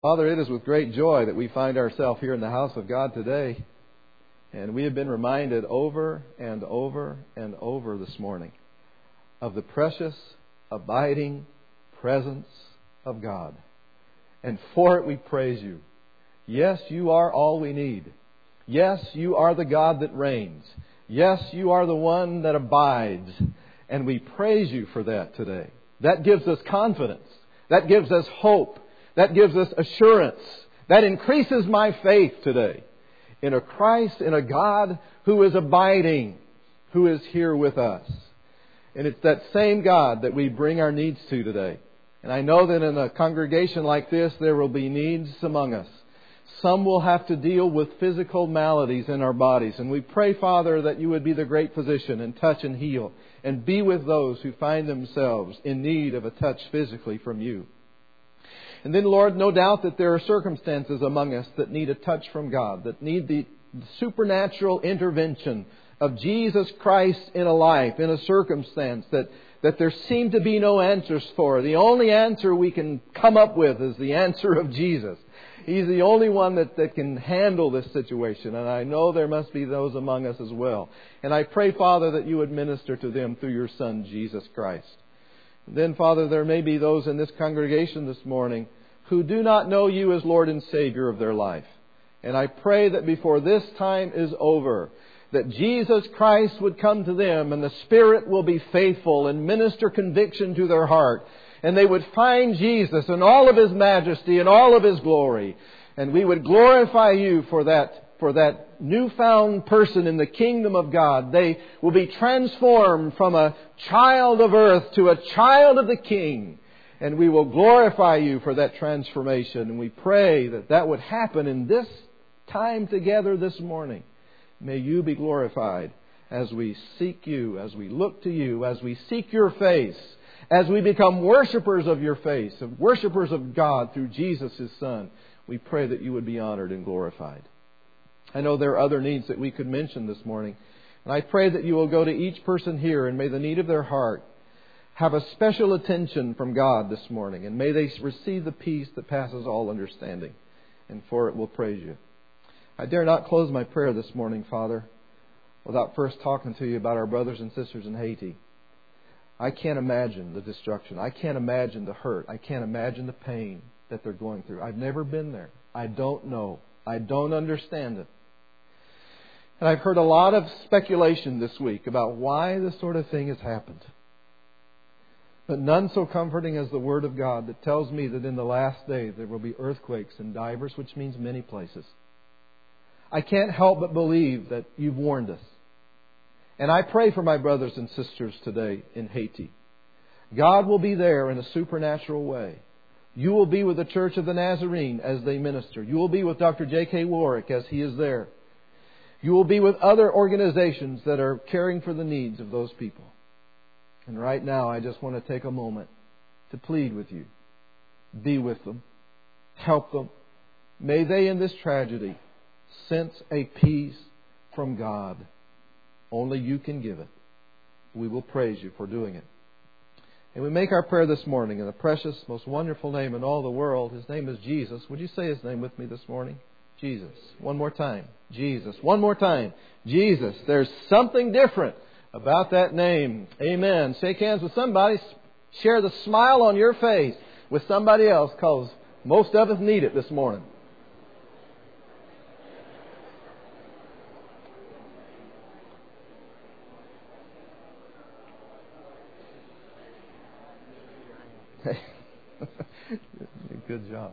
Father, it is with great joy that we find ourselves here in the house of God today. And we have been reminded over and over and over this morning of the precious, abiding presence of God. And for it we praise You. Yes, You are all we need. Yes, You are the God that reigns. Yes, You are the one that abides. And we praise You for that today. That gives us confidence. That gives us hope. That gives us assurance. That increases my faith today in a Christ, in a God who is abiding, who is here with us. And it's that same God that we bring our needs to today. And I know that in a congregation like this, there will be needs among us. Some will have to deal with physical maladies in our bodies. And we pray, Father, that You would be the great physician and touch and heal. And be with those who find themselves in need of a touch physically from You. And then, Lord, no doubt that there are circumstances among us that need a touch from God, that need the supernatural intervention of Jesus Christ in a life, in a circumstance that there seem to be no answers for. The only answer we can come up with is the answer of Jesus. He's the only one that can handle this situation. And I know there must be those among us as well. And I pray, Father, that You would minister to them through Your Son, Jesus Christ. Then, Father, there may be those in this congregation this morning who do not know You as Lord and Savior of their life. And I pray that before this time is over, that Jesus Christ would come to them and the Spirit will be faithful and minister conviction to their heart. And they would find Jesus in all of His majesty and all of His glory. And we would glorify You for that newfound person in the kingdom of God. They will be transformed from a child of earth to a child of the King. And we will glorify You for that transformation. And we pray that that would happen in this time together this morning. May You be glorified as we seek You, as we look to You, as we seek Your face, as we become worshipers of Your face, and worshipers of God through Jesus, His Son. We pray that You would be honored and glorified. I know there are other needs that we could mention this morning. And I pray that You will go to each person here and may the need of their heart have a special attention from God this morning. And may they receive the peace that passes all understanding. And for it we'll praise You. I dare not close my prayer this morning, Father, without first talking to You about our brothers and sisters in Haiti. I can't imagine the destruction. I can't imagine the hurt. I can't imagine the pain that they're going through. I've never been there. I don't know. I don't understand it. And I've heard a lot of speculation this week about why this sort of thing has happened. But none so comforting as the Word of God that tells me that in the last days there will be earthquakes in divers, which means many places. I can't help but believe that You've warned us. And I pray for my brothers and sisters today in Haiti. God will be there in a supernatural way. You will be with the Church of the Nazarene as they minister. You will be with Dr. J.K. Warwick as he is there. You will be with other organizations that are caring for the needs of those people. And right now, I just want to take a moment to plead with You. Be with them. Help them. May they in this tragedy sense a peace from God. Only You can give it. We will praise You for doing it. And we make our prayer this morning in the precious, most wonderful name in all the world. His name is Jesus. Would you say His name with me this morning? Jesus. One more time. Jesus. One more time. Jesus. There's something different about that name. Amen. Shake hands with somebody. Share the smile on your face with somebody else, because most of us need it this morning. Good job.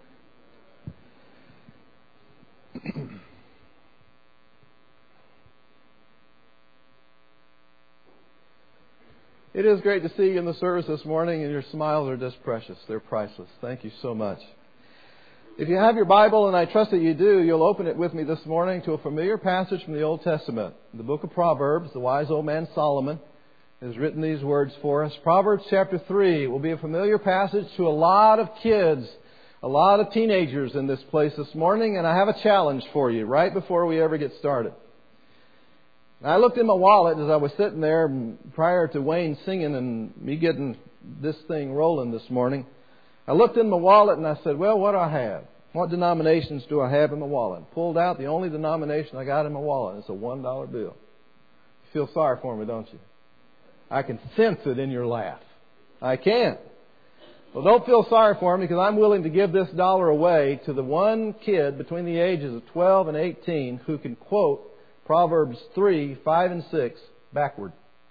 It is great to see you in the service this morning, and your smiles are just precious. They're priceless. Thank you so much. If you have your Bible, and I trust that you do, you'll open it with me this morning to a familiar passage from the Old Testament. In the book of Proverbs, the wise old man Solomon has written these words for us. Proverbs chapter 3 will be a familiar passage to a lot of kids, a lot of teenagers in this place this morning, and I have a challenge for you right before we ever get started. I looked in my wallet as I was sitting there prior to Wayne singing and me getting this thing rolling this morning. I looked in my wallet and I said, well, what do I have? What denominations do I have in my wallet? Pulled out the only denomination I got in my wallet. It's a $1 bill. You feel sorry for me, don't you? I can sense it in your laugh. I can. Well, don't feel sorry for me, because I'm willing to give this dollar away to the one kid between the ages of 12 and 18 who can quote Proverbs 3, 5, and 6 backward.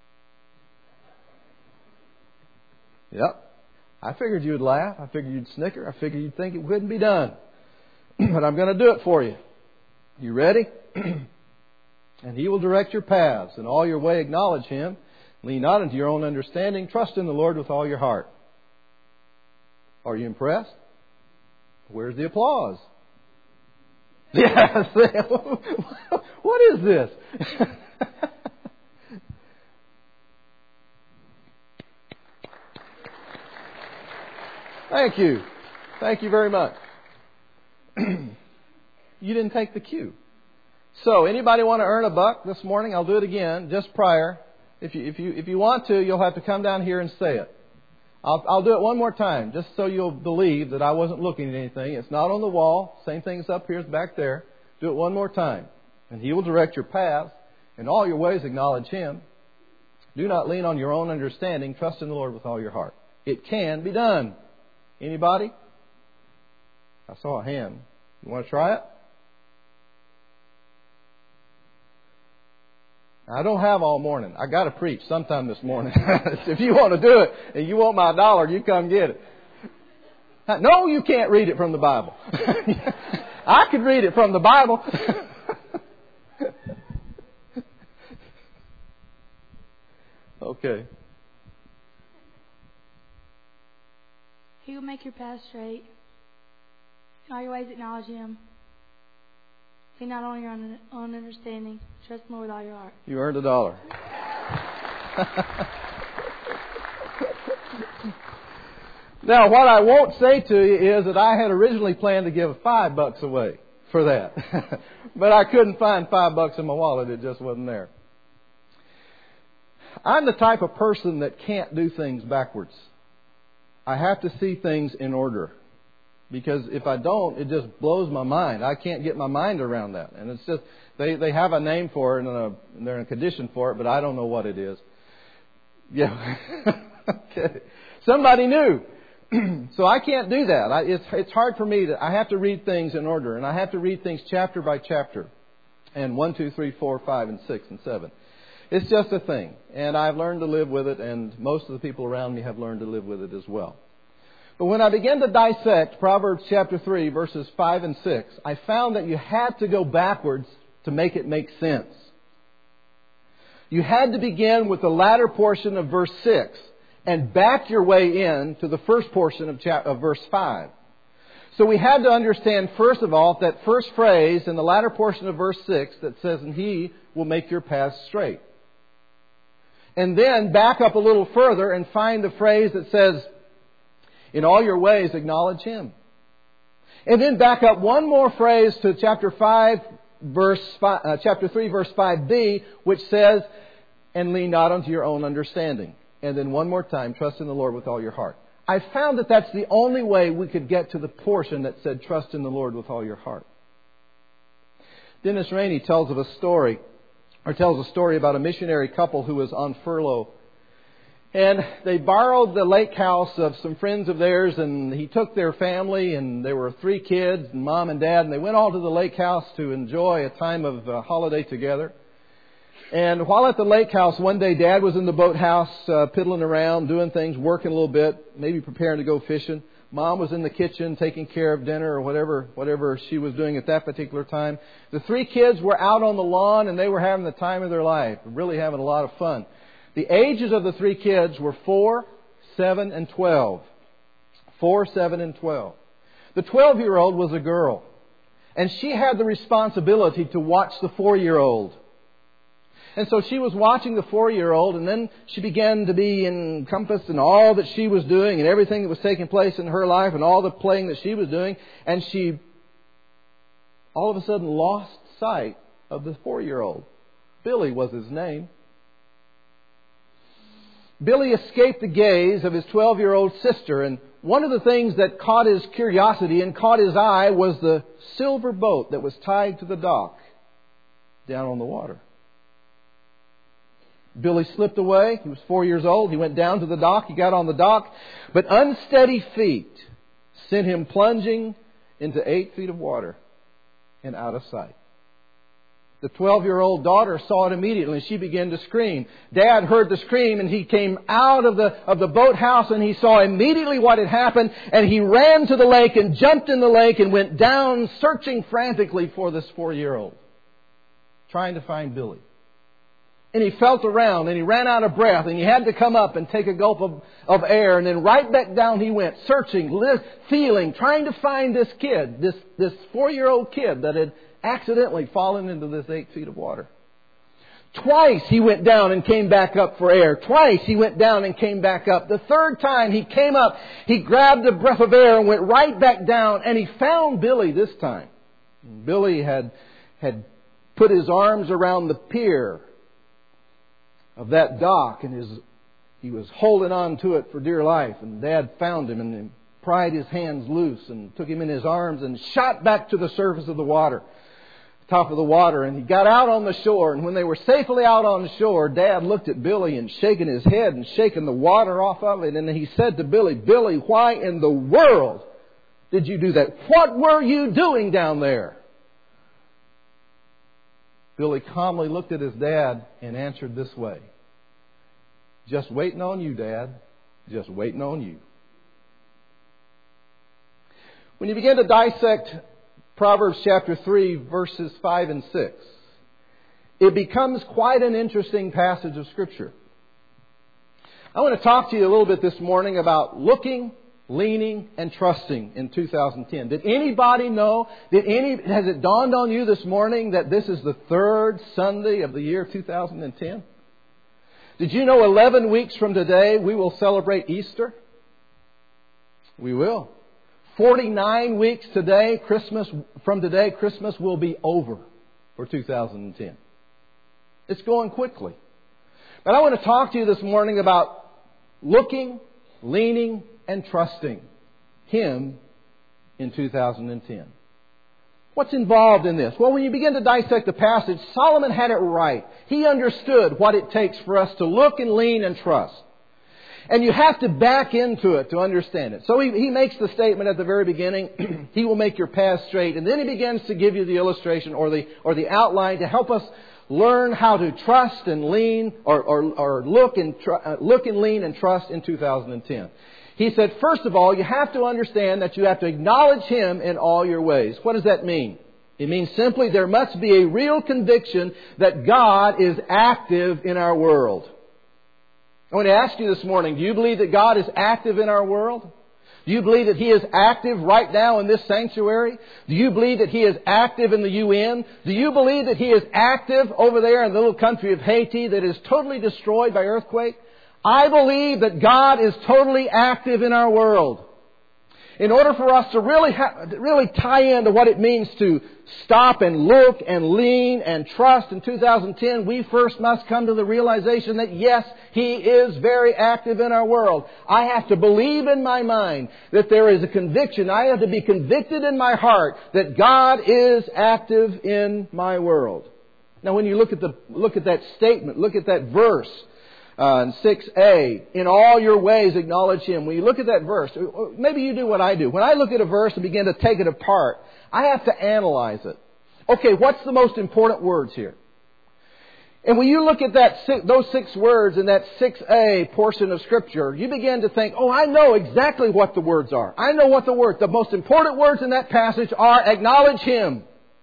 Yep. I figured you'd laugh. I figured you'd snicker. I figured you'd think it couldn't be done. But I'm going to do it for you. You ready? And He will direct your paths. In all your way acknowledge Him. Lean not into your own understanding. Trust in the Lord with all your heart. Are you impressed? Where's the applause? Yes. What is this? Thank you. Thank you very much. You didn't take the cue. So, anybody want to earn $1 this morning? I'll do it again, just prior. If you want to, you'll have to come down here and say it. I'll do it one more time, just so you'll believe that I wasn't looking at anything. It's not on the wall. Same thing's up here as back there. Do it one more time. And He will direct your paths. In all your ways acknowledge Him. Do not lean on your own understanding. Trust in the Lord with all your heart. It can be done. Anybody? I saw a hand. You want to try it? I don't have all morning. I got to preach sometime this morning. If you want to do it and you want my $1, you come get it. No, you can't read it from the Bible. I could read it from the Bible. Okay. He will make your path straight. In all your ways acknowledge Him. Lean not on your own understanding. Trust Him with all your heart. You earned $1. Now, what I won't say to you is that I had originally planned to give $5 away for that. But I couldn't find $5 in my wallet. It just wasn't there. I'm the type of person that can't do things backwards. I have to see things in order. Because if I don't, it just blows my mind. I can't get my mind around that. And it's just, they have a name for it and they're in a condition for it, but I don't know what it is. Yeah. Okay. Somebody knew. So I can't do that. It's hard for me I have to read things in order. And I have to read things chapter by chapter. And 1, 2, 3, 4, 5, and 6, and 7. It's just a thing. And I've learned to live with it. And most of the people around me have learned to live with it as well. But when I began to dissect Proverbs chapter 3, verses 5 and 6, I found that you had to go backwards to make it make sense. You had to begin with the latter portion of verse 6 and back your way in to the first portion of verse 5. So we had to understand, first of all, that first phrase in the latter portion of verse 6 that says, and He will make your path straight. And then back up a little further and find the phrase that says, in all your ways, acknowledge Him. And then back up one more phrase to chapter 3, verse 5b, which says, and lean not unto your own understanding. And then one more time, trust in the Lord with all your heart. I found that that's the only way we could get to the portion that said, trust in the Lord with all your heart. Dennis Rainey tells a story about a missionary couple who was on furlough. And they borrowed the lake house of some friends of theirs, and he took their family, and there were 3 kids, and mom and dad, and they went all to the lake house to enjoy a time of holiday together. And while at the lake house, one day Dad was in the boathouse piddling around, doing things, working a little bit, maybe preparing to go fishing. Mom was in the kitchen taking care of dinner or whatever she was doing at that particular time. The 3 kids were out on the lawn, and they were having the time of their life, really having a lot of fun. The ages of the 3 kids were 4, 7, and 12. 4, 7, and 12. The 12-year-old was a girl. And she had the responsibility to watch the 4-year-old. And so she was watching the 4-year-old, and then she began to be encompassed in all that she was doing and everything that was taking place in her life and all the playing that she was doing. And she all of a sudden lost sight of the 4-year-old. Billy was his name. Billy escaped the gaze of his 12-year-old sister, and one of the things that caught his curiosity and caught his eye was the silver boat that was tied to the dock down on the water. Billy slipped away. He was 4 years old. He went down to the dock. He got on the dock. But unsteady feet sent him plunging into 8 feet of water and out of sight. The 12-year-old daughter saw it immediately, and she began to scream. Dad heard the scream, and he came out of the boathouse, and he saw immediately what had happened, and he ran to the lake and jumped in the lake and went down, searching frantically for this 4-year-old, trying to find Billy. And he felt around, and he ran out of breath, and he had to come up and take a gulp of air, and then right back down he went, searching, feeling, trying to find this kid, this 4-year-old kid that had accidentally fallen into this 8 feet of water. Twice he went down and came back up for air. Twice he went down and came back up. The third time he came up, he grabbed a breath of air and went right back down, and he found Billy this time. Billy had put his arms around the pier of that dock, and he was holding on to it for dear life. And Dad found him and pried his hands loose and took him in his arms and shot back to the surface of the water, top of the water. And he got out on the shore. And when they were safely out on the shore, Dad looked at Billy and shaking his head and shaking the water off of it. And he said to Billy, "Billy, why in the world did you do that? What were you doing down there?" Billy calmly looked at his dad and answered this way, "Just waiting on you, Dad. Just waiting on you." When you begin to dissect Proverbs chapter 3, verses 5 and 6, it becomes quite an interesting passage of Scripture. I want to talk to you a little bit this morning about looking, leaning, and trusting in 2010. Did anybody know? Has it dawned on you this morning that this is the third Sunday of the year 2010? Did you know 11 weeks from today we will celebrate Easter? We will. 49 weeks today, Christmas will be over for 2010. It's going quickly. But I want to talk to you this morning about looking, leaning, and trusting Him in 2010. What's involved in this? Well, when you begin to dissect the passage, Solomon had it right. He understood what it takes for us to look and lean and trust. And you have to back into it to understand it. So he makes the statement at the very beginning, He will make your path straight. And then he begins to give you the illustration or the outline to help us learn how to trust and lean or look and lean and trust in 2010. He said, first of all, you have to understand that you have to acknowledge Him in all your ways. What does that mean? It means simply there must be a real conviction that God is active in our world. I want to ask you this morning, do you believe that God is active in our world? Do you believe that He is active right now in this sanctuary? Do you believe that He is active in the UN? Do you believe that He is active over there in the little country of Haiti that is totally destroyed by earthquake? I believe that God is totally active in our world. In order for us to really tie into what it means to stop and look and lean and trust in 2010, we first must come to the realization that yes, He is very active in our world. I have to believe in my mind that there is a conviction. I have to be convicted in my heart that God is active in my world. Now when you look at that statement, look at that verse, in 6a, in all your ways acknowledge Him. When you look at that verse, maybe you do what I do. When I look at a verse and begin to take it apart, I have to analyze it. Okay, what's the most important words here? And when you look at those 6 words in that 6a portion of Scripture, you begin to think, oh, I know exactly what the words are. I know what the most important words in that passage are, acknowledge Him.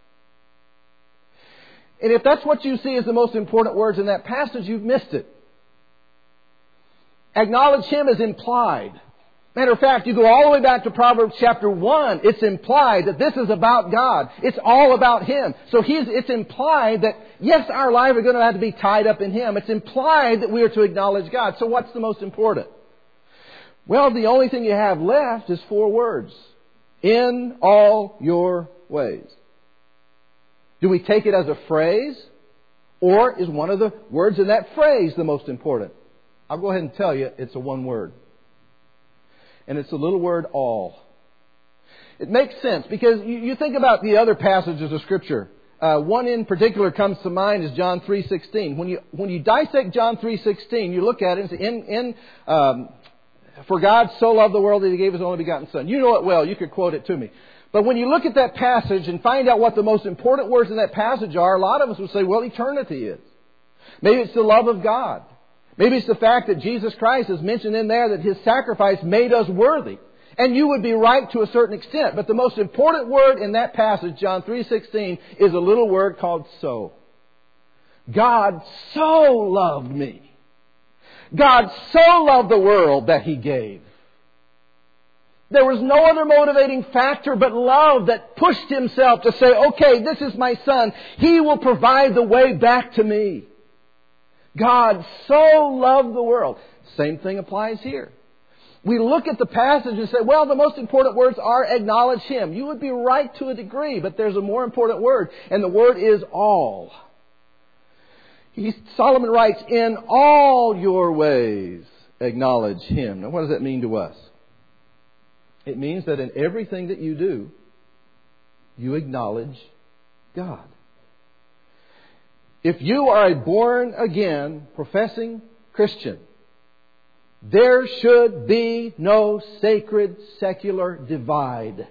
And if that's what you see as the most important words in that passage, you've missed it. Acknowledge Him is implied. Matter of fact, you go all the way back to Proverbs chapter 1. It's implied that this is about God. It's all about Him. So it's implied that, yes, our lives are going to have to be tied up in Him. It's implied that we are to acknowledge God. So what's the most important? Well, the only thing you have left is 4 words. In all your ways. Do we take it as a phrase? Or is one of the words in that phrase the most important? I'll go ahead and tell you it's a one word. And it's the little word all. It makes sense because you think about the other passages of Scripture. One in particular comes to mind is John 3:16. When you dissect John 3:16, you look at it and say, for God so loved the world that He gave His only begotten Son. You know it well. You could quote it to me. But when you look at that passage and find out what the most important words in that passage are, a lot of us would say, well, eternity is. Maybe it's the love of God. Maybe it's the fact that Jesus Christ is mentioned in there, that His sacrifice made us worthy. And you would be right to a certain extent. But the most important word in that passage, John 3:16, is a little word called so. God so loved me. God so loved the world that He gave. There was no other motivating factor but love that pushed Himself to say, okay, this is my Son. He will provide the way back to me. God so loved the world. Same thing applies here. We look at the passage and say, well, the most important words are acknowledge Him. You would be right to a degree, but there's a more important word, and the word is all. Solomon writes, in all your ways acknowledge Him. Now, what does that mean to us? It means that in everything that you do, you acknowledge God. If you are a born-again, professing Christian, there should be no sacred, secular divide.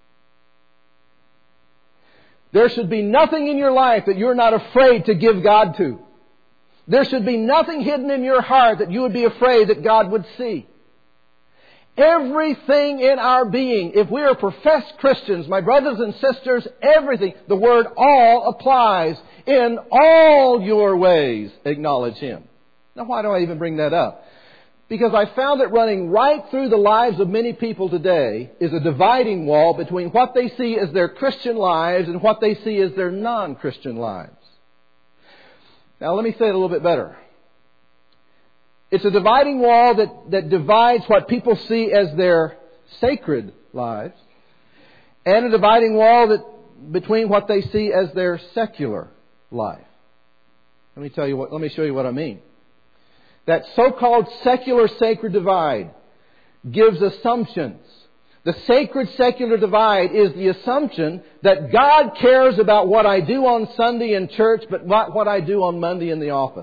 There should be nothing in your life that you're not afraid to give God to. There should be nothing hidden in your heart that you would be afraid that God would see. Everything in our being, if we are professed Christians, my brothers and sisters, everything, the word all applies. In all your ways, acknowledge Him. Now, why do I even bring that up? Because I found that running right through the lives of many people today is a dividing wall between what they see as their Christian lives and what they see as their non-Christian lives. Now, let me say it a little bit better. It's a dividing wall that divides what people see as their sacred lives, and a dividing wall between what they see as their secular life. Let me show you what I mean. That so-called secular sacred divide gives assumptions. The sacred secular divide is the assumption that God cares about what I do on Sunday in church, but not what I do on Monday in the office.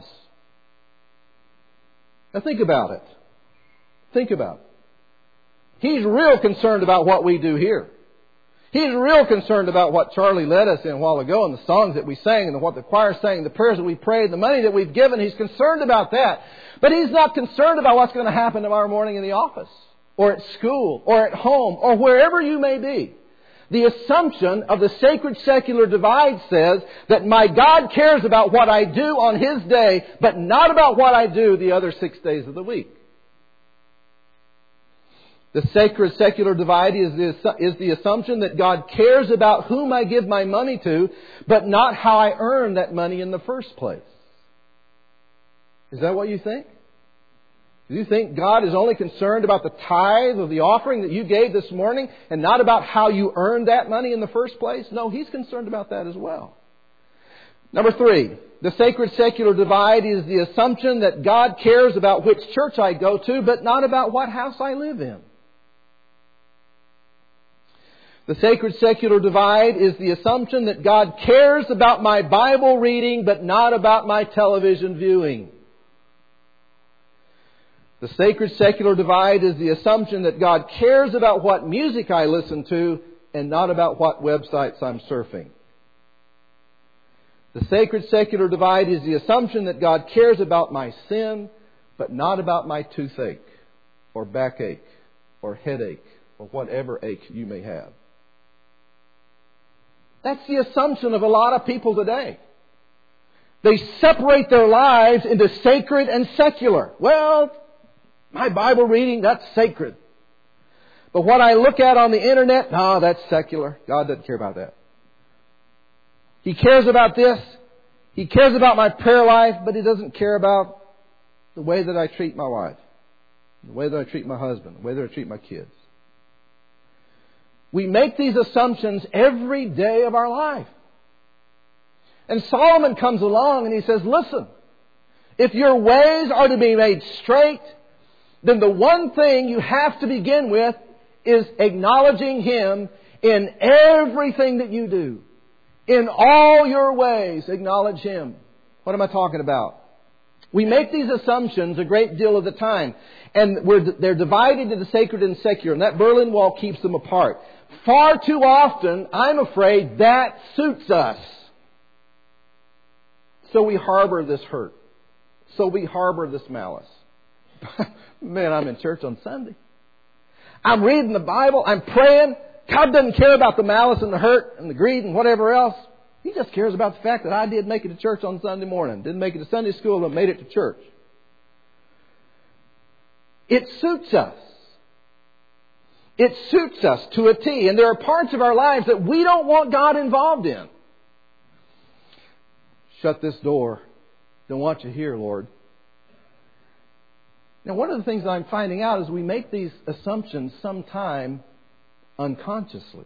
Now think about it. Think about it. He's real concerned about what we do here. He's real concerned about what Charlie led us in a while ago and the songs that we sang and what the choir sang, the prayers that we prayed, the money that we've given. He's concerned about that. But He's not concerned about what's going to happen tomorrow morning in the office or at school or at home or wherever you may be. The assumption of the sacred secular divide says that my God cares about what I do on His day, but not about what I do the other 6 days of the week. The sacred secular divide is the assumption that God cares about whom I give my money to, but not how I earn that money in the first place. Is that what you think? Do you think God is only concerned about the tithe of the offering that you gave this morning and not about how you earned that money in the first place? No, He's concerned about that as well. Number 3, the sacred secular divide is the assumption that God cares about which church I go to, but not about what house I live in. The sacred secular divide is the assumption that God cares about my Bible reading, but not about my television viewing. The sacred secular divide is the assumption that God cares about what music I listen to and not about what websites I'm surfing. The sacred secular divide is the assumption that God cares about my sin, but not about my toothache or backache or headache or whatever ache you may have. That's the assumption of a lot of people today. They separate their lives into sacred and secular. Well, my Bible reading, that's sacred. But what I look at on the internet, no, that's secular. God doesn't care about that. He cares about this. He cares about my prayer life, but He doesn't care about the way that I treat my wife, the way that I treat my husband, the way that I treat my kids. We make these assumptions every day of our life. And Solomon comes along and he says, listen, if your ways are to be made straight, then the one thing you have to begin with is acknowledging Him in everything that you do. In all your ways, acknowledge Him. What am I talking about? We make these assumptions a great deal of the time. And they're divided into sacred and secular. And that Berlin Wall keeps them apart. Far too often, I'm afraid, that suits us. So we harbor this hurt. So we harbor this malice. Man, I'm in church on Sunday. I'm reading the Bible. I'm praying. God doesn't care about the malice and the hurt and the greed and whatever else. He just cares about the fact that I did make it to church on Sunday morning. Didn't make it to Sunday school, but made it to church. It suits us. It suits us to a T. And there are parts of our lives that we don't want God involved in. Shut this door. Don't want you here, Lord. Now, one of the things I'm finding out is we make these assumptions sometime unconsciously.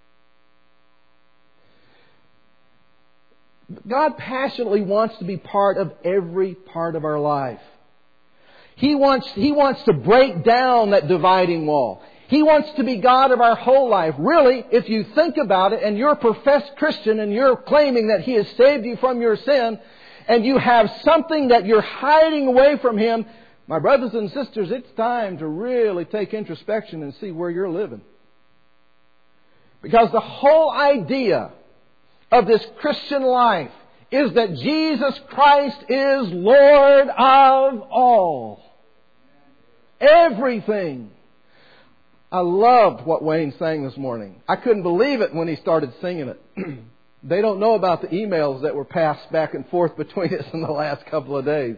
God passionately wants to be part of every part of our life. He wants to break down that dividing wall. He wants to be God of our whole life. Really, if you think about it and you're a professed Christian and you're claiming that He has saved you from your sin and you have something that you're hiding away from Him, my brothers and sisters, it's time to really take introspection and see where you're living. Because the whole idea of this Christian life is that Jesus Christ is Lord of all. Everything. I loved what Wayne sang this morning. I couldn't believe it when he started singing it. They don't know about the emails that were passed back and forth between us in the last couple of days.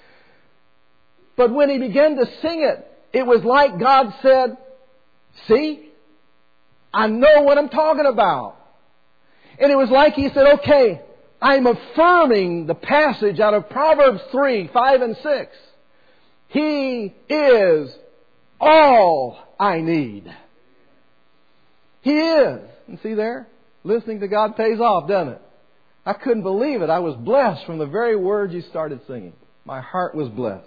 But when he began to sing it, it was like God said, see, I know what I'm talking about. And it was like He said, okay, I'm affirming the passage out of Proverbs 3, 5 and 6. He is all I need. He is. And see there? Listening to God pays off, doesn't it? I couldn't believe it. I was blessed from the very words you started singing. My heart was blessed.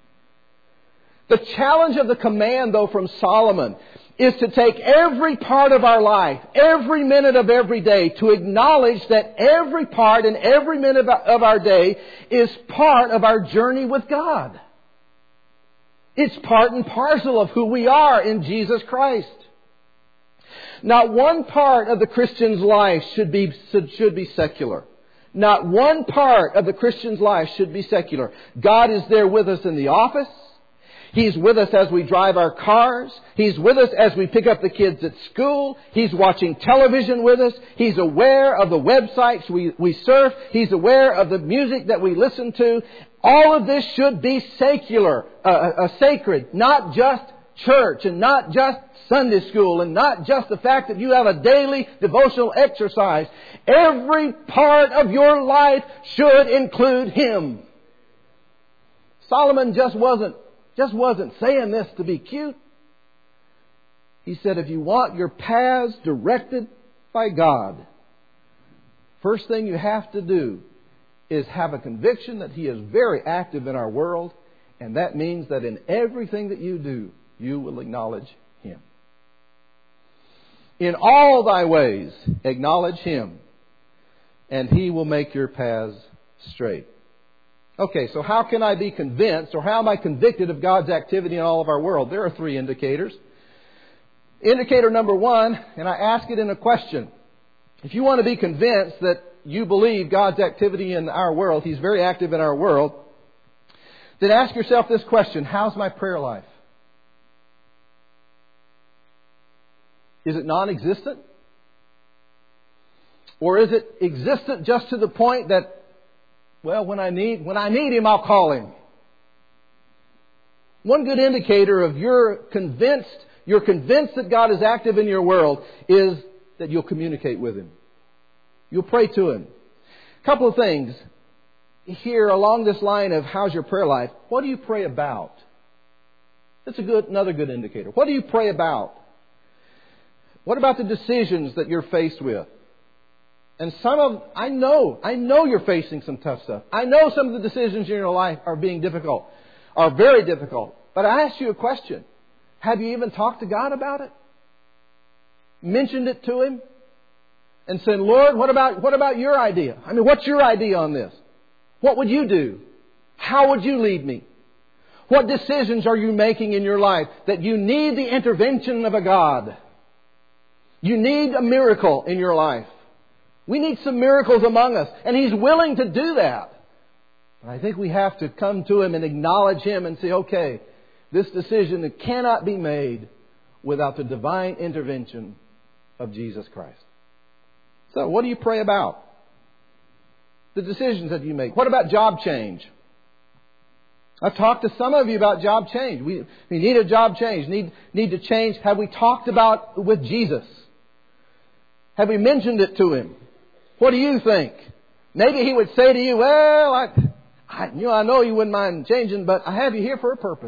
The challenge of the command, though, from Solomon is to take every part of our life, every minute of every day, to acknowledge that every part and every minute of our day is part of our journey with God. It's part and parcel of who we are in Jesus Christ. Not one part of the Christian's life should be secular. Not one part of the Christian's life should be secular. God is there with us in the office. He's with us as we drive our cars. He's with us as we pick up the kids at school. He's watching television with us. He's aware of the websites we surf. He's aware of the music that we listen to. All of this should be secular, sacred, not just church and not just Sunday school and not just the fact that you have a daily devotional exercise. Every part of your life should include Him. Solomon just wasn't saying this to be cute. He said, if you want your paths directed by God, first thing you have to do is have a conviction that He is very active in our world, and that means that in everything that you do, you will acknowledge Him. In all thy ways, acknowledge Him, and He will make your paths straight. Okay, so how can I be convinced, or how am I convicted of God's activity in all of our world? There are 3 indicators. Indicator number 1, and I ask it in a question. If you want to be convinced that you believe God's activity in our world, He's very active in our world, then ask yourself this question: how's my prayer life? Is it non-existent? Or is it existent just to the point that, well, when I need Him, I'll call Him? One good indicator of you're convinced that God is active in your world is that you'll communicate with Him. You'll pray to Him. A couple of things here along this line of how's your prayer life. What do you pray about? That's another good indicator. What do you pray about? What about the decisions that you're faced with? And I know you're facing some tough stuff. I know some of the decisions in your life are being difficult, are very difficult. But I ask you a question. Have you even talked to God about it? Mentioned it to Him? And said, Lord, what about your idea? I mean, what's your idea on this? What would you do? How would you lead me? What decisions are you making in your life that you need the intervention of a God? You need a miracle in your life. We need some miracles among us. And He's willing to do that. But I think we have to come to Him and acknowledge Him and say, okay, this decision cannot be made without the divine intervention of Jesus Christ. So what do you pray about? The decisions that you make. What about job change? I've talked to some of you about job change. We need a job change. Need to change. Have we talked about with Jesus? Have we mentioned it to Him? What do you think? Maybe He would say to you, well, I know you wouldn't mind changing, but I have you here for a purpose.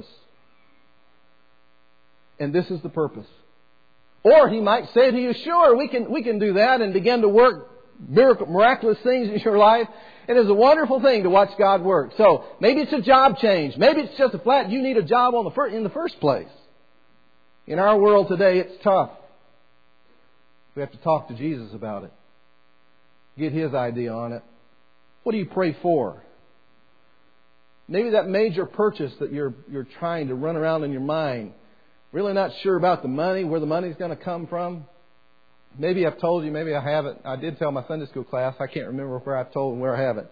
And this is the purpose. Or He might say to you, sure, we can do that and begin to work miraculous things in your life. It is a wonderful thing to watch God work. So maybe it's a job change. Maybe it's just a flat, you need a job in the first place. In our world today, it's tough. We have to talk to Jesus about it. Get His idea on it. What do you pray for? Maybe that major purchase that you're trying to run around in your mind. Really not sure about the money, where the money's going to come from. Maybe I've told you, maybe I haven't. I did tell my Sunday school class. I can't remember where I've told and where I haven't.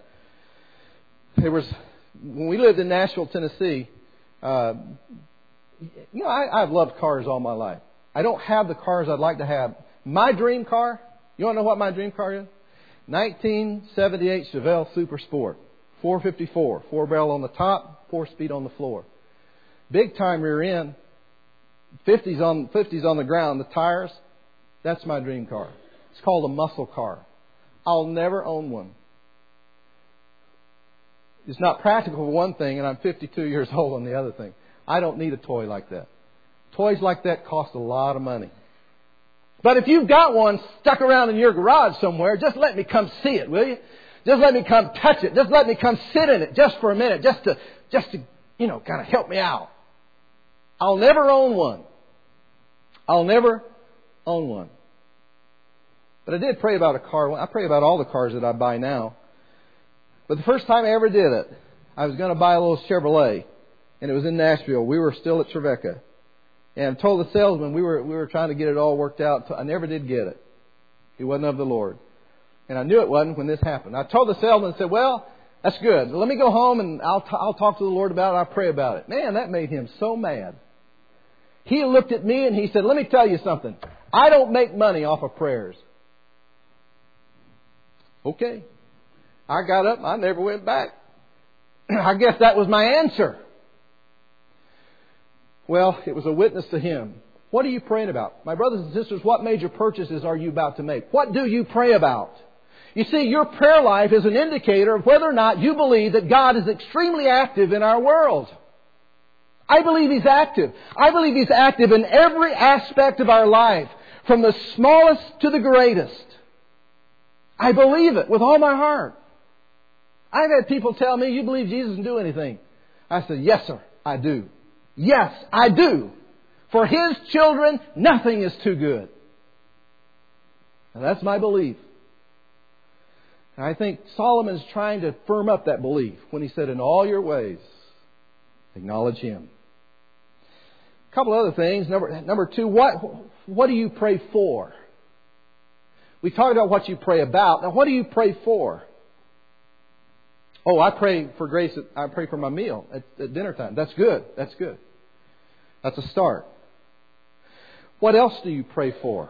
When we lived in Nashville, Tennessee, I've loved cars all my life. I don't have the cars I'd like to have. My dream car, you want to know what my dream car is? 1978 Chevelle Super Sport. 454. 4-barrel on the top, 4-speed on the floor. Big time rear end. 50s on the ground. The tires, that's my dream car. It's called a muscle car. I'll never own one. It's not practical for one thing, and I'm 52 years old on the other thing. I don't need a toy like that. Toys like that cost a lot of money. But if you've got one stuck around in your garage somewhere, just let me come see it, will you? Just let me come touch it. Just let me come sit in it just for a minute, just to kind of help me out. I'll never own one. I'll never own one. But I did pray about a car. I pray about all the cars that I buy now. But the first time I ever did it, I was going to buy a little Chevrolet, and it was in Nashville. We were still at Trevecca. And I told the salesman we were trying to get it all worked out. I never did get it. It wasn't of the Lord. And I knew it wasn't when this happened. I told the salesman and said, well, that's good. Let me go home and I'll talk to the Lord about it. I'll pray about it. Man, that made him so mad. He looked at me and he said, let me tell you something. I don't make money off of prayers. Okay. I got up. I never went back. I guess that was my answer. Well, it was a witness to him. What are you praying about? My brothers and sisters, what major purchases are you about to make? What do you pray about? You see, your prayer life is an indicator of whether or not you believe that God is extremely active in our world. I believe He's active. I believe He's active in every aspect of our life, from the smallest to the greatest. I believe it with all my heart. I've had people tell me, you believe Jesus can do anything? I said, yes, sir, I do. Yes, I do. For His children, nothing is too good. And that's my belief. And I think Solomon's trying to firm up that belief when he said, in all your ways, acknowledge Him. A couple other things. Number two, what do you pray for? We talked about what you pray about. Now, what do you pray for? Oh, I pray for grace. I pray for my meal at dinner time. That's good. That's good. That's a start. What else do you pray for?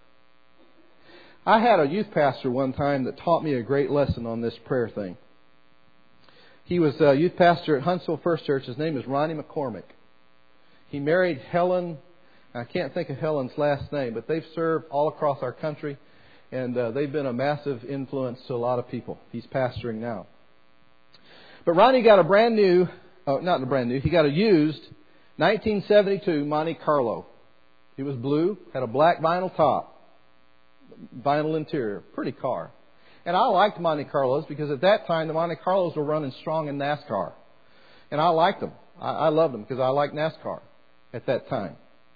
I had a youth pastor one time that taught me a great lesson on this prayer thing. He was a youth pastor at Huntsville First Church. His name is Ronnie McCormick. He married Helen. I can't think of Helen's last name, but they've served all across our country, and they've been a massive influence to a lot of people. He's pastoring now. But Ronnie got he got a used 1972 Monte Carlo. It was blue, had a black vinyl top, vinyl interior, pretty car. And I liked Monte Carlos because at that time the Monte Carlos were running strong in NASCAR. And I liked them. I loved them because I liked NASCAR at that time.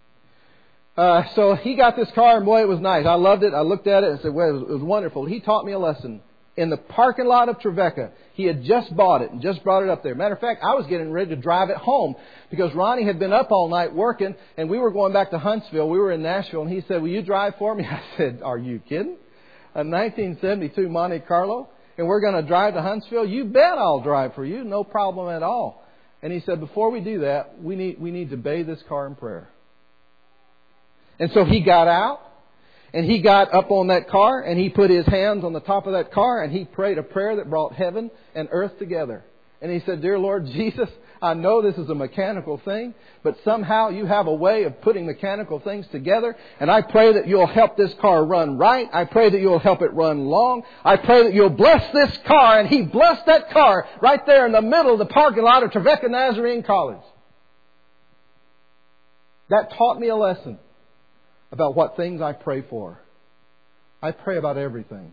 So he got this car, and boy, it was nice. I loved it. I looked at it and said, well, it was wonderful. He taught me a lesson. In the parking lot of Trevecca, he had just bought it and just brought it up there. Matter of fact, I was getting ready to drive it home because Ronnie had been up all night working, and we were going back to Huntsville. We were in Nashville, and he said, will you drive for me? I said, are you kidding? A 1972 Monte Carlo, and we're going to drive to Huntsville? You bet I'll drive for you. No problem at all. And he said, before we do that, we need to bathe this car in prayer. And so he got out, and he got up on that car, and he put his hands on the top of that car, and he prayed a prayer that brought heaven and earth together. And he said, dear Lord Jesus, I know this is a mechanical thing, but somehow you have a way of putting mechanical things together. And I pray that you'll help this car run right. I pray that you'll help it run long. I pray that you'll bless this car. And he blessed that car right there in the middle of the parking lot of Trevecca Nazarene College. That taught me a lesson about what things I pray for. I pray about everything.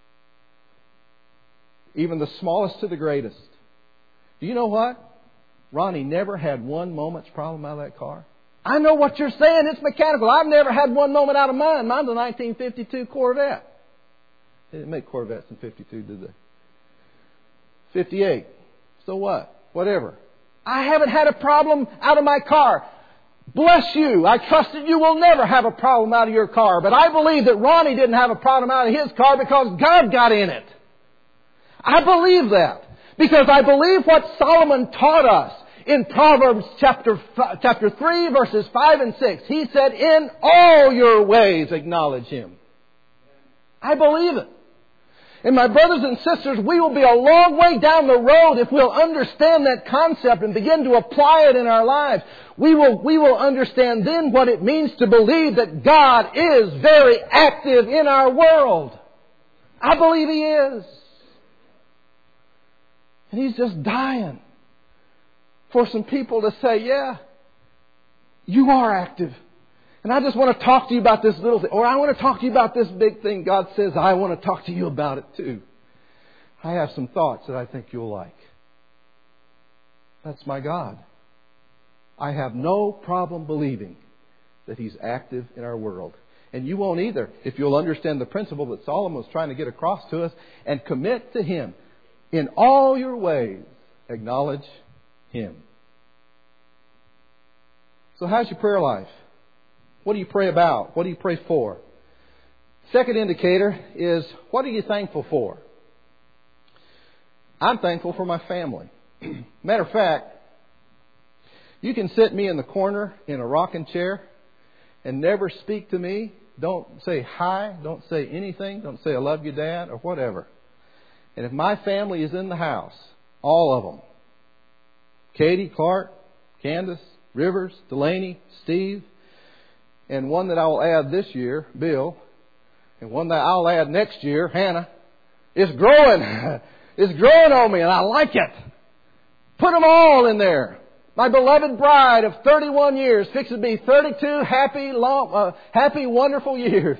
Even the smallest to the greatest. Do you know what? Ronnie never had one moment's problem out of that car. I know what you're saying. It's mechanical. I've never had one moment out of mine. Mine's a 1952 Corvette. They didn't make Corvettes in 52, did they? 58. So what? Whatever. I haven't had a problem out of my car. Bless you. I trust that you will never have a problem out of your car. But I believe that Ronnie didn't have a problem out of his car because God got in it. I believe that. Because I believe what Solomon taught us in Proverbs chapter 3, verses 5 and 6. He said, in all your ways acknowledge Him. I believe it. And my brothers and sisters, we will be a long way down the road if we'll understand that concept and begin to apply it in our lives. We will understand then what it means to believe that God is very active in our world. I believe He is. And He's just dying for some people to say, yeah, you are active. And I just want to talk to you about this little thing. Or I want to talk to you about this big thing. God says, I want to talk to you about it too. I have some thoughts that I think you'll like. That's my God. I have no problem believing that He's active in our world. And you won't either if you'll understand the principle that Solomon was trying to get across to us and commit to Him. In all your ways, acknowledge Him. So how's your prayer life? What do you pray about? What do you pray for? Second indicator is, what are you thankful for? I'm thankful for my family. Matter of fact, you can sit me in the corner in a rocking chair and never speak to me. Don't say hi. Don't say anything. Don't say I love you, Dad, or whatever. And if my family is in the house, all of them, Katie, Clark, Candace, Rivers, Delaney, Steve, and one that I will add this year, Bill, and one that I'll add next year, Hannah, it's growing. It's growing on me, and I like it. Put them all in there. My beloved bride of 31 years, fixing to be 32 happy, wonderful years.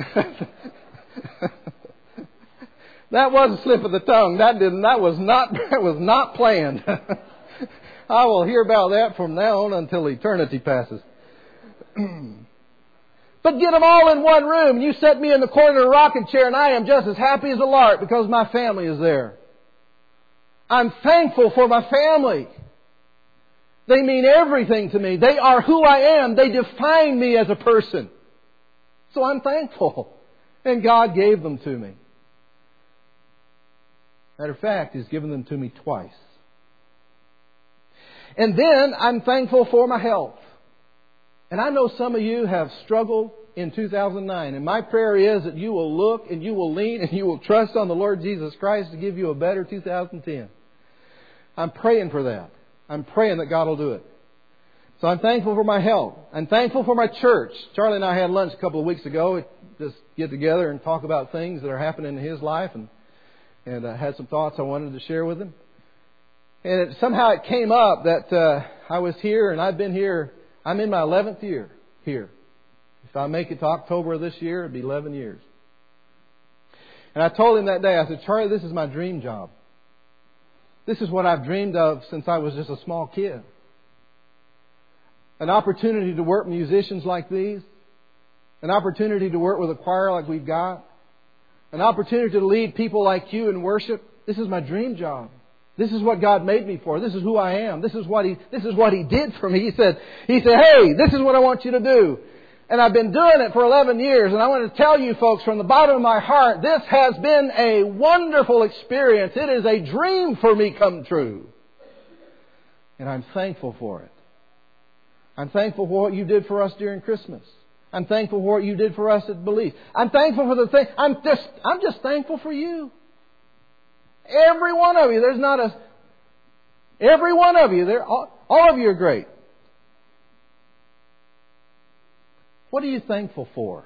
That was a slip of the tongue. That was not planned. I will hear about that from now on until eternity passes. But get them all in one room. You set me in the corner of a rocking chair and I am just as happy as a lark because my family is there. I'm thankful for my family. They mean everything to me. They are who I am. They define me as a person. So I'm thankful. And God gave them to me. Matter of fact, He's given them to me twice. And then I'm thankful for my health. And I know some of you have struggled in 2009. And my prayer is that you will look and you will lean and you will trust on the Lord Jesus Christ to give you a better 2010. I'm praying for that. I'm praying that God will do it. So I'm thankful for my health. I'm thankful for my church. Charlie and I had lunch a couple of weeks ago. Just get together and talk about things that are happening in his life. And I had some thoughts I wanted to share with him. And somehow it came up that I was here and I've been here. I'm in my 11th year here. If I make it to October of this year, it'll be 11 years. And I told him that day, I said, Charlie, this is my dream job. This is what I've dreamed of since I was just a small kid. an opportunity to work with musicians like these, an opportunity to work with a choir like we've got, an opportunity to lead people like you in worship. This is my dream job. This is what God made me for. This is who I am. This is what He did for me. He said, hey, this is what I want you to do. And I've been doing it for 11 years. And I want to tell you folks from the bottom of my heart, this has been a wonderful experience. It is a dream for me come true. And I'm thankful for it. I'm thankful for what you did for us during Christmas. I'm thankful for what you did for us at Belief. I'm thankful for the thing. I'm just thankful for you. Every one of you. Every one of you. All of you are great. What are you thankful for?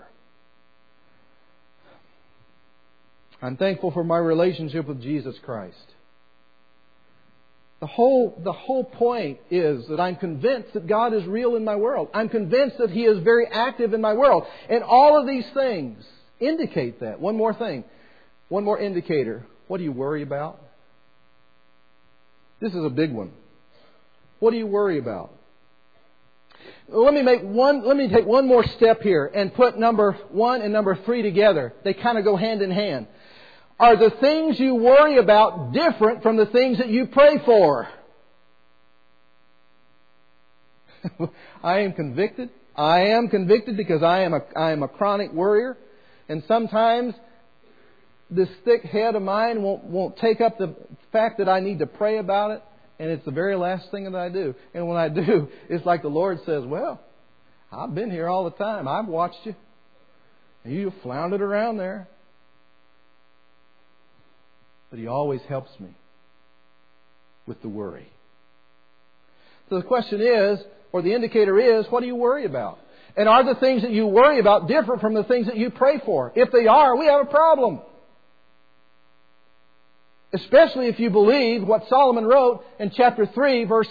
I'm thankful for my relationship with Jesus Christ. The whole point is that I'm convinced that God is real in my world. I'm convinced that He is very active in my world. And all of these things indicate that. One more thing. One more indicator. What do you worry about? This is a big one. What do you worry about? Let me take one more step here and put number 1 and number 3 together. They kind of go hand in hand. Are the things you worry about different from the things that you pray for? I am convicted. I am convicted because I am a chronic worrier. And sometimes this thick head of mine won't take up the fact that I need to pray about it. And it's the very last thing that I do. And when I do, it's like the Lord says, well, I've been here all the time. I've watched you. And you floundered around there. But He always helps me with the worry. So the question is, or the indicator is, what do you worry about? And are the things that you worry about different from the things that you pray for? If they are, we have a problem. Especially if you believe what Solomon wrote in chapter 3, verse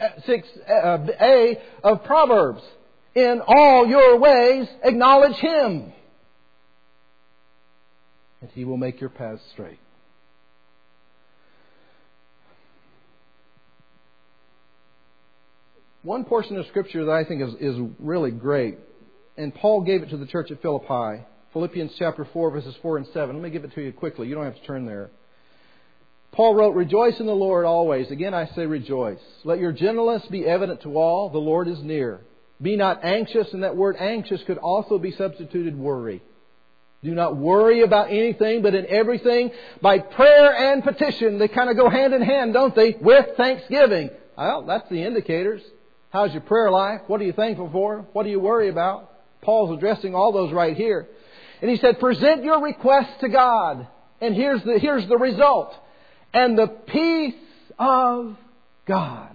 6a of Proverbs. In all your ways, acknowledge Him, and He will make your paths straight. One portion of Scripture that I think is really great, and Paul gave it to the church at Philippi, Philippians chapter 4, verses 4 and 7. Let me give it to you quickly. You don't have to turn there. Paul wrote, rejoice in the Lord always. Again, I say rejoice. Let your gentleness be evident to all. The Lord is near. Be not anxious, and that word anxious could also be substituted worry. Do not worry about anything, but in everything, by prayer and petition. They kind of go hand in hand, don't they? With thanksgiving. Well, that's the indicators. How's your prayer life? What are you thankful for? What do you worry about? Paul's addressing all those right here. And he said, present your requests to God. And here's the result. And the peace of God.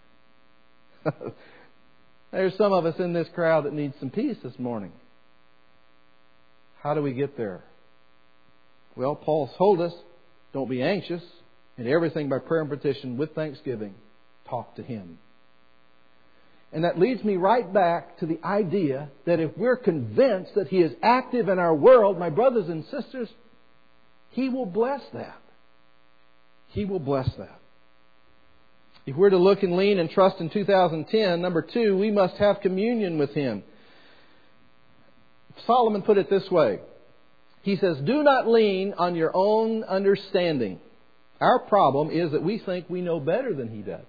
There's some of us in this crowd that need some peace this morning. How do we get there? Well, Paul told us, don't be anxious. In everything by prayer and petition with thanksgiving, talk to Him. And that leads me right back to the idea that if we're convinced that He is active in our world, my brothers and sisters, He will bless that. He will bless that. If we're to look and lean and trust in 2010, number 2, we must have communion with Him. Solomon put it this way. He says, do not lean on your own understanding. Our problem is that we think we know better than He does.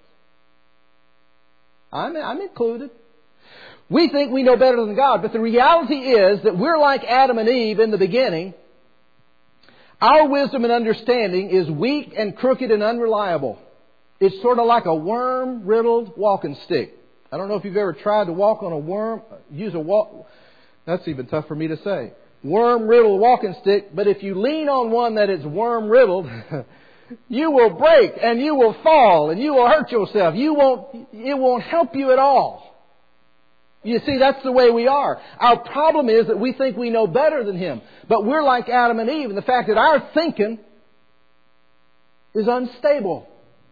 I'm included. We think we know better than God, but the reality is that we're like Adam and Eve in the beginning. Our wisdom and understanding is weak and crooked and unreliable. It's sort of like a worm-riddled walking stick. I don't know if you've ever tried to walk on a worm, that's even tough for me to say. Worm-riddled walking stick, but if you lean on one that is worm-riddled, you will break and you will fall and you will hurt yourself. It won't help you at all. You see, that's the way we are. Our problem is that we think we know better than Him. But we're like Adam and Eve in the fact that our thinking is unstable.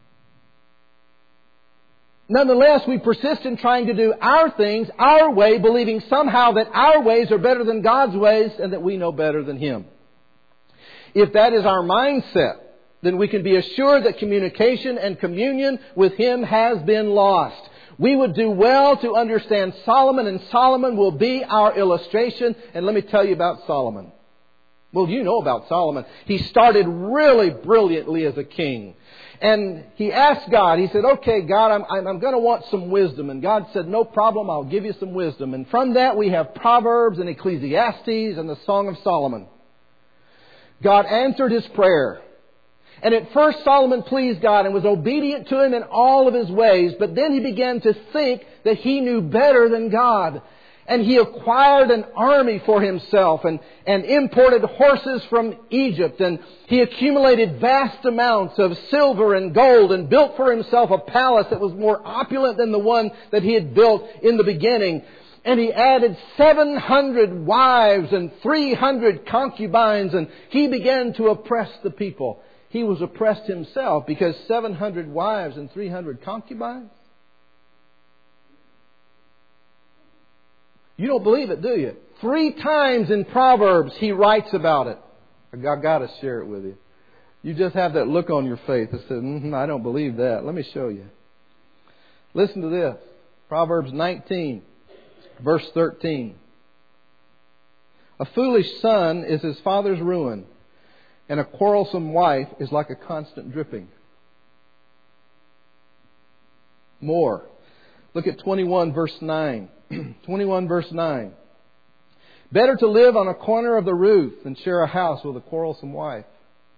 Nonetheless, we persist in trying to do our things our way, believing somehow that our ways are better than God's ways and that we know better than Him. If that is our mindset, then we can be assured that communication and communion with Him has been lost. We would do well to understand Solomon, and Solomon will be our illustration. And let me tell you about Solomon. Well, you know about Solomon. He started really brilliantly as a king. And he asked God, he said, okay, God, I'm going to want some wisdom. And God said, no problem, I'll give you some wisdom. And from that we have Proverbs and Ecclesiastes and the Song of Solomon. God answered his prayer. And at first Solomon pleased God and was obedient to Him in all of his ways. But then he began to think that he knew better than God. And he acquired an army for himself and imported horses from Egypt. And he accumulated vast amounts of silver and gold and built for himself a palace that was more opulent than the one that he had built in the beginning. And he added 700 wives and 300 concubines, and he began to oppress the people. He was oppressed himself because 700 wives and 300 concubines? You don't believe it, do you? 3 times in Proverbs he writes about it. I've got to share it with you. You just have that look on your face that says, I don't believe that. Let me show you. Listen to this. Proverbs 19, verse 13. A foolish son is his father's ruin, and a quarrelsome wife is like a constant dripping. More. Look at 21, verse 9. 21 verse 9. Better to live on a corner of the roof than share a house with a quarrelsome wife.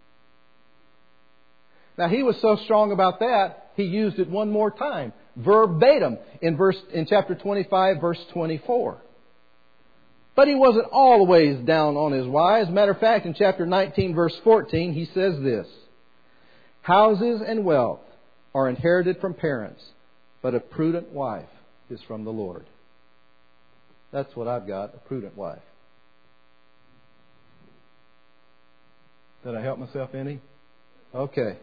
Now he was so strong about that, he used it one more time, verbatim, in chapter 25, verse 24. But he wasn't always down on his wives. As a matter of fact, in chapter 19, verse 14, he says this: houses and wealth are inherited from parents, but a prudent wife is from the Lord. That's what I've got, a prudent wife. Did I help myself any? Okay.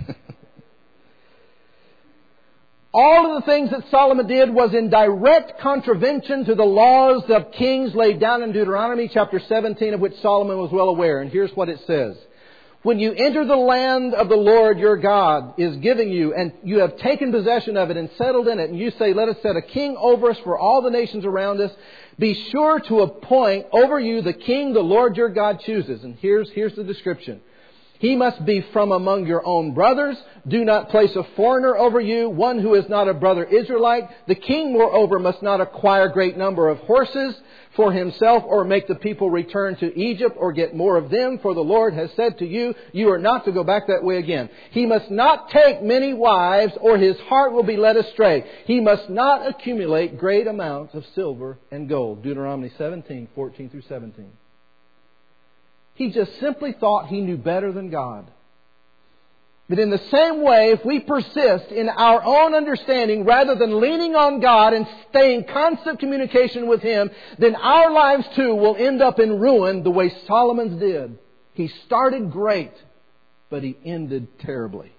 All of the things that Solomon did was in direct contravention to the laws of kings laid down in Deuteronomy chapter 17, of which Solomon was well aware. And here's what it says. When you enter the land of the Lord your God is giving you, and you have taken possession of it and settled in it, and you say, let us set a king over us for all the nations around us, be sure to appoint over you the king the Lord your God chooses. And here's the description. He must be from among your own brothers. Do not place a foreigner over you, one who is not a brother Israelite. The king, moreover, must not acquire a great number of horses for himself, or make the people return to Egypt, or get more of them. For the Lord has said to you, you are not to go back that way again. He must not take many wives, or his heart will be led astray. He must not accumulate great amounts of silver and gold. Deuteronomy 17, 14 through 17. He just simply thought he knew better than God. But in the same way, if we persist in our own understanding rather than leaning on God and stay in constant communication with Him, then our lives too will end up in ruin the way Solomon's did. He started great, but he ended terribly.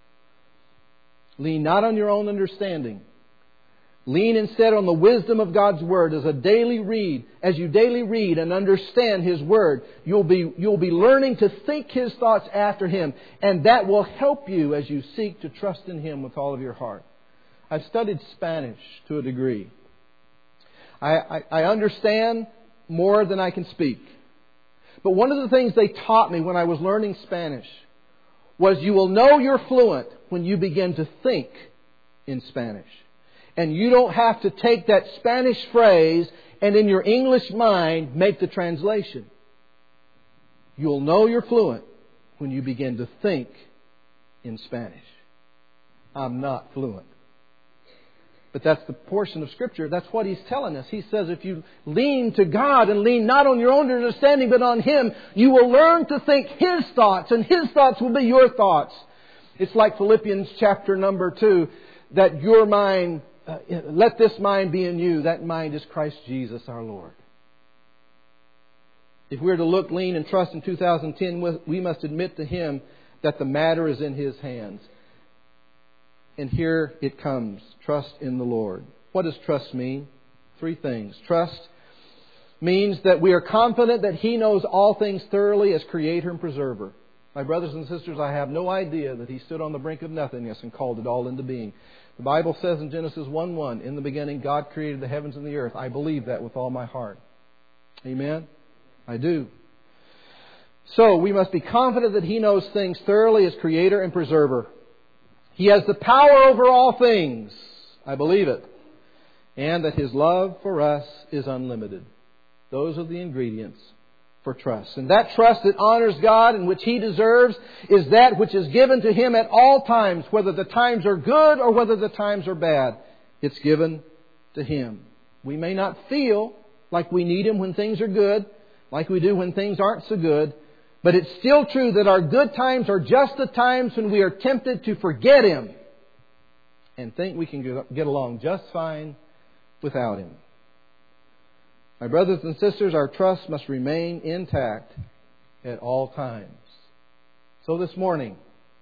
Lean not on your own understanding. Lean instead on the wisdom of God's Word as a daily read. As you daily read and understand His Word, you'll be learning to think His thoughts after Him. And that will help you as you seek to trust in Him with all of your heart. I've studied Spanish to a degree. I understand more than I can speak. But one of the things they taught me when I was learning Spanish was you will know you're fluent when you begin to think in Spanish. And you don't have to take that Spanish phrase and in your English mind make the translation. You'll know you're fluent when you begin to think in Spanish. I'm not fluent. But that's the portion of Scripture. That's what He's telling us. He says if you lean to God and lean not on your own understanding but on Him, you will learn to think His thoughts, and His thoughts will be your thoughts. It's like Philippians chapter number 2, that your mind... let this mind be in you. That mind is Christ Jesus our Lord. If we're to look, lean, and trust in 2010, we must admit to Him that the matter is in His hands. And here it comes. Trust in the Lord. What does trust mean? 3 things. Trust means that we are confident that He knows all things thoroughly as Creator and Preserver. My brothers and sisters, I have no idea that He stood on the brink of nothingness and called it all into being. The Bible says in Genesis 1:1, in the beginning God created the heavens and the earth. I believe that with all my heart. Amen? I do. So we must be confident that He knows things thoroughly as Creator and Preserver. He has the power over all things. I believe it. And that His love for us is unlimited. Those are the ingredients for trust. And that trust that honors God and which He deserves is that which is given to Him at all times, whether the times are good or whether the times are bad. It's given to Him. We may not feel like we need Him when things are good, like we do when things aren't so good, but it's still true that our good times are just the times when we are tempted to forget Him and think we can get along just fine without Him. My brothers and sisters, our trust must remain intact at all times. So this morning,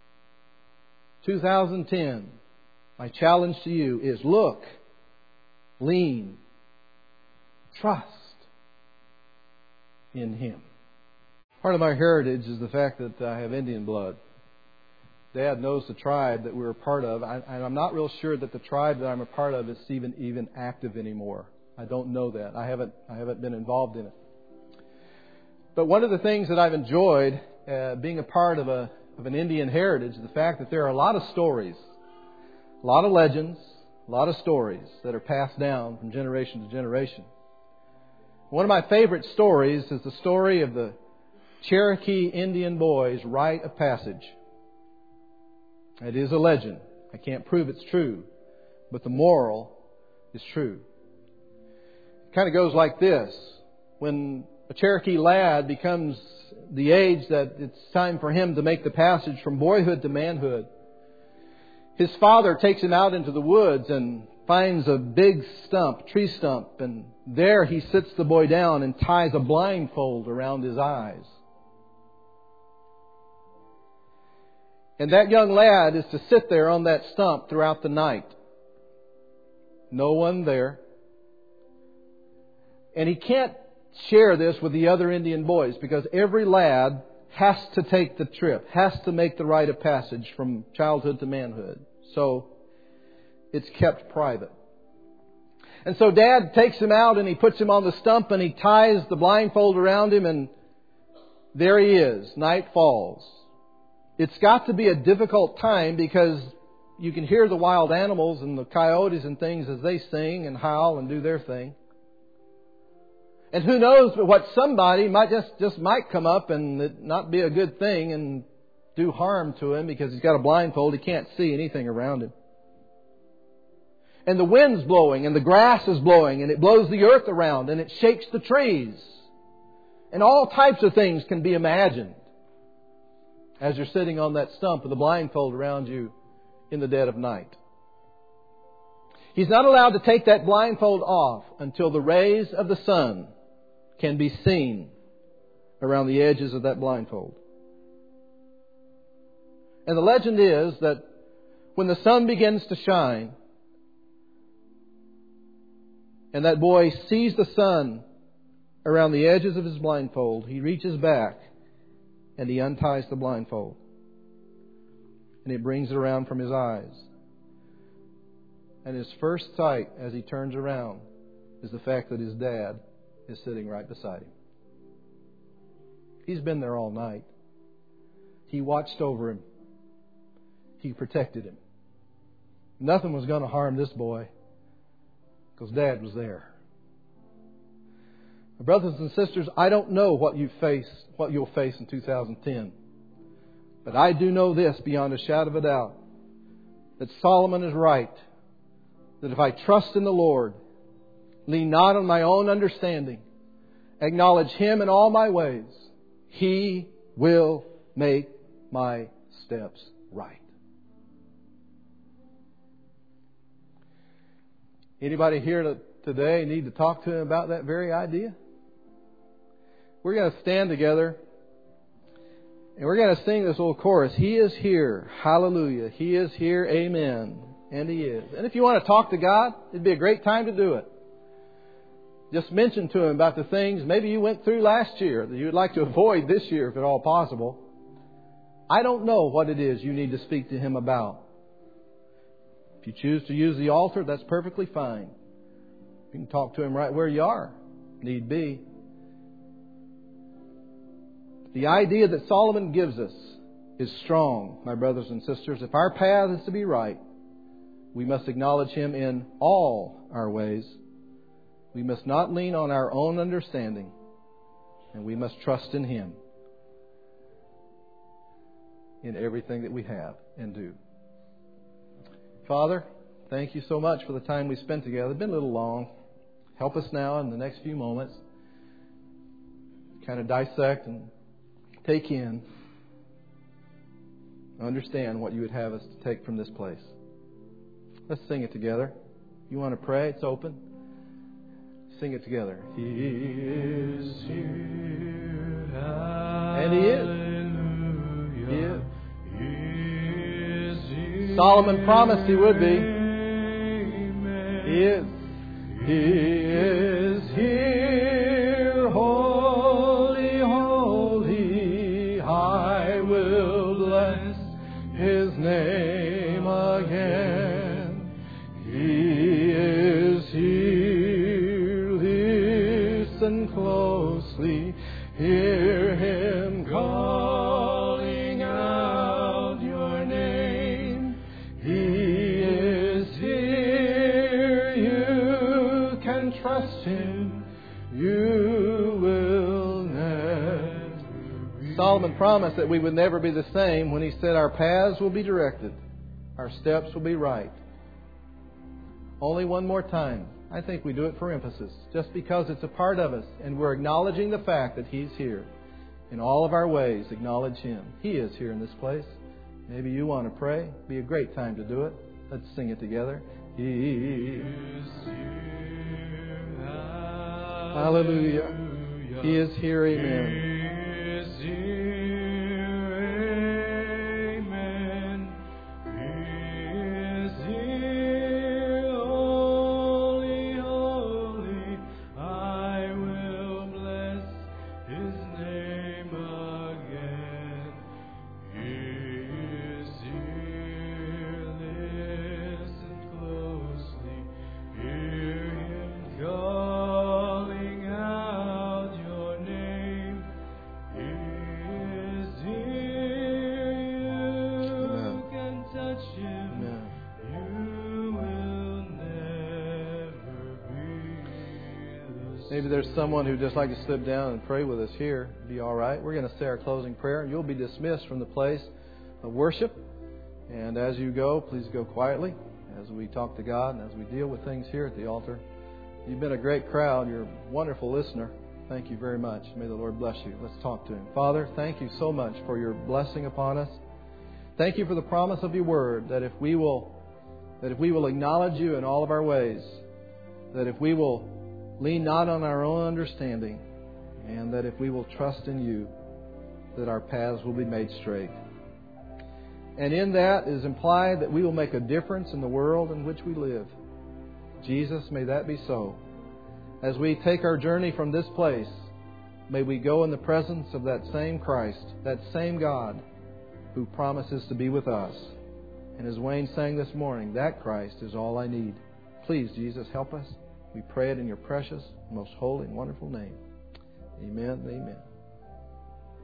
2010, my challenge to you is look, lean, trust in Him. Part of my heritage is the fact that I have Indian blood. Dad knows the tribe that we're a part of, and I'm not real sure that the tribe that I'm a part of is even active anymore. I don't know that. I haven't been involved in it. But one of the things that I've enjoyed being a part of an Indian heritage is the fact that there are a lot of stories, a lot of legends, a lot of stories that are passed down from generation to generation. One of my favorite stories is the story of the Cherokee Indian boys' rite of passage. It is a legend. I can't prove it's true, but the moral is true. It kind of goes like this. When a Cherokee lad becomes the age that it's time for him to make the passage from boyhood to manhood, his father takes him out into the woods and finds a big tree stump, and there he sits the boy down and ties a blindfold around his eyes. And that young lad is to sit there on that stump throughout the night. No one there. And he can't share this with the other Indian boys because every lad has to take the trip, has to make the rite of passage from childhood to manhood. So it's kept private. And so Dad takes him out and he puts him on the stump and he ties the blindfold around him, and there he is. Night falls. It's got to be a difficult time because you can hear the wild animals and the coyotes and things as they sing and howl and do their thing. And who knows but what somebody might just might come up and it not be a good thing and do harm to him because he's got a blindfold. He can't see anything around him. And the wind's blowing and the grass is blowing and it blows the earth around and it shakes the trees. And all types of things can be imagined as you're sitting on that stump with a blindfold around you in the dead of night. He's not allowed to take that blindfold off until the rays of the sun can be seen around the edges of that blindfold. And the legend is that when the sun begins to shine and that boy sees the sun around the edges of his blindfold, he reaches back and he unties the blindfold. And he brings it around from his eyes. And his first sight as he turns around is the fact that his dad is sitting right beside him. He's been there all night. He watched over him. He protected him. Nothing was going to harm this boy because Dad was there. Brothers and sisters, I don't know what you'll face in 2010. But I do know this beyond a shadow of a doubt, that Solomon is right. That if I trust in the Lord, lean not on my own understanding, acknowledge Him in all my ways, He will make my steps right. Anybody here today need to talk to Him about that very idea? We're going to stand together and we're going to sing this little chorus. He is here. Hallelujah. He is here. Amen. And He is. And if you want to talk to God, it'd be a great time to do it. Just mention to Him about the things maybe you went through last year that you would like to avoid this year if at all possible. I don't know what it is you need to speak to Him about. If you choose to use the altar, that's perfectly fine. You can talk to Him right where you are, need be. The idea that Solomon gives us is strong, my brothers and sisters. If our path is to be right, we must acknowledge Him in all our ways. We must not lean on our own understanding, and we must trust in Him in everything that we have and do. Father, thank You so much for the time we spent together. It's been a little long. Help us now in the next few moments kind of dissect and take in, understand what You would have us to take from this place. Let's sing it together. You want to pray? It's open. Sing it together. He is here. And He is. He is. Solomon promised He would be. He is. He is here. Holy, holy. I will bless His name again. He is here. Listen closely. Hear Him calling out your name. He is here. You can trust Him. You will never be. Solomon promised that we would never be the same when he said our paths will be directed. Our steps will be right. Only one more time. I think we do it for emphasis, just because it's a part of us, and we're acknowledging the fact that He's here. In all of our ways, acknowledge Him. He is here in this place. Maybe you want to pray. It'd be a great time to do it. Let's sing it together. He is here. Hallelujah. He is here. Amen. He is here. Amen. He is here. Holy, holy. I will bless His name again. He is here. Listen closely. Hear Him calling out your name. He is here. You can touch Him. Amen. You will never be the same. Maybe there's someone who'd just like to slip down and pray with us here. Be all right. We're going to say our closing prayer, and you'll be dismissed from the place of worship. And as you go, please go quietly as we talk to God and as we deal with things here at the altar. You've been a great crowd. You're a wonderful listener. Thank you very much. May the Lord bless you. Let's talk to Him. Father, thank You so much for Your blessing upon us. Thank You for the promise of Your word that if we will acknowledge You in all of our ways, that if we will lean not on our own understanding, and that if we will trust in You, that our paths will be made straight. And in that is implied that we will make a difference in the world in which we live. Jesus, may that be so. As we take our journey from this place, may we go in the presence of that same Christ, that same God who promises to be with us. And as Wayne sang this morning, that Christ is all I need. Please, Jesus, help us. We pray it in Your precious, most holy and wonderful name. Amen and amen.